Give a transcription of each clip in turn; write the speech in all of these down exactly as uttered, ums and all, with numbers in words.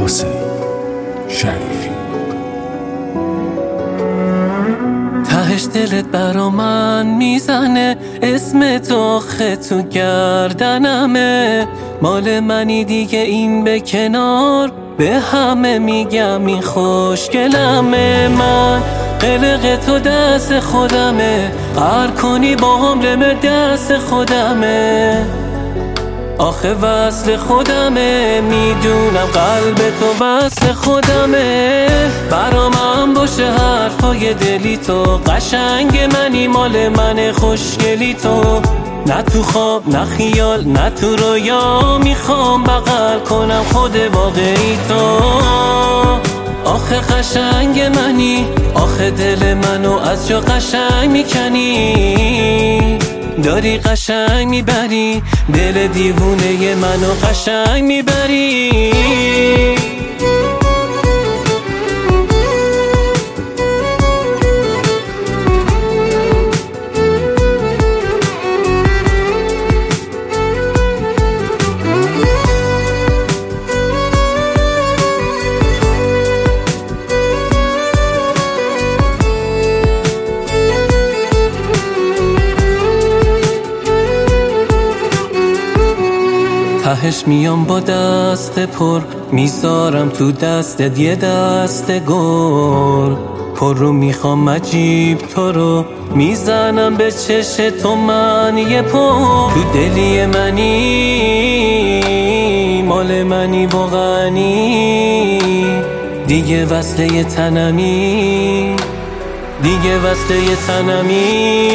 حسین شریفی. تهش دلت برا من میزنه، اسم تو خط تو گردنمه، مال منی دیگه این به کنار، به همه میگم این خوشگلمه. من قلق تو دست خودمه، هر کنی با هم رمه دست خودمه، آخه وصل خودمه، میدونم قلب تو وصل خودمه. برا من باشه حرفای دلی تو، قشنگ منی مال من خوشگلی تو، نه تو خواب نه خیال نه تو رویا، میخوام بغل کنم خود واقعی تو. آخه قشنگ منی، آخه دل منو از جا قشنگ میکنی، داری قشنگ میبری دل دیوونه منو قشنگ میبری. تهش میام با دست پر، میذارم تو دستت یه دست گل، پر رو میخوام عجیب تو رو، میزنم به چش تو من یه پر. تو دلی منی مال منی واقعی، دیگه وصله تنمی، دیگه وصله تنمی.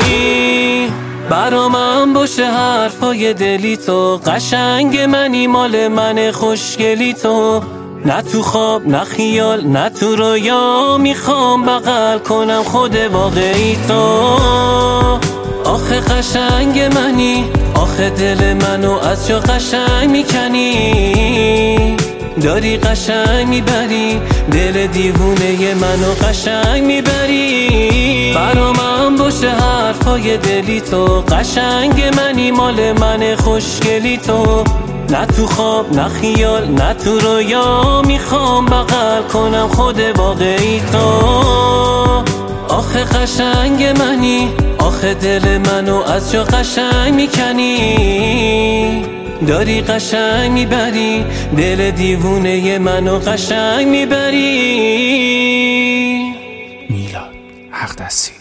برا من باشه حرفای دلی تو، قشنگ منی مال من خوشگلی تو، نه تو خواب نه خیال نه تو رویا، میخوام بغل کنم خود واقعی تو. آخه قشنگ منی، آخه دل منو از جا قشنگ میکنی، داری قشنگ میبری دل دیوونه منو قشنگ میبری. برا من باشه حرفای دلی تو، قشنگ منی مال من خوشگلی تو، نه تو خواب نه خیال نه تو رویا، میخوام بغل کنم خود واقعی تو. آخه قشنگ منی، آخه دل منو از جا قشنگ میکنی، داری قشنگ میبری دل دیوونه منو قشنگ میبری. میلاد حق دستی.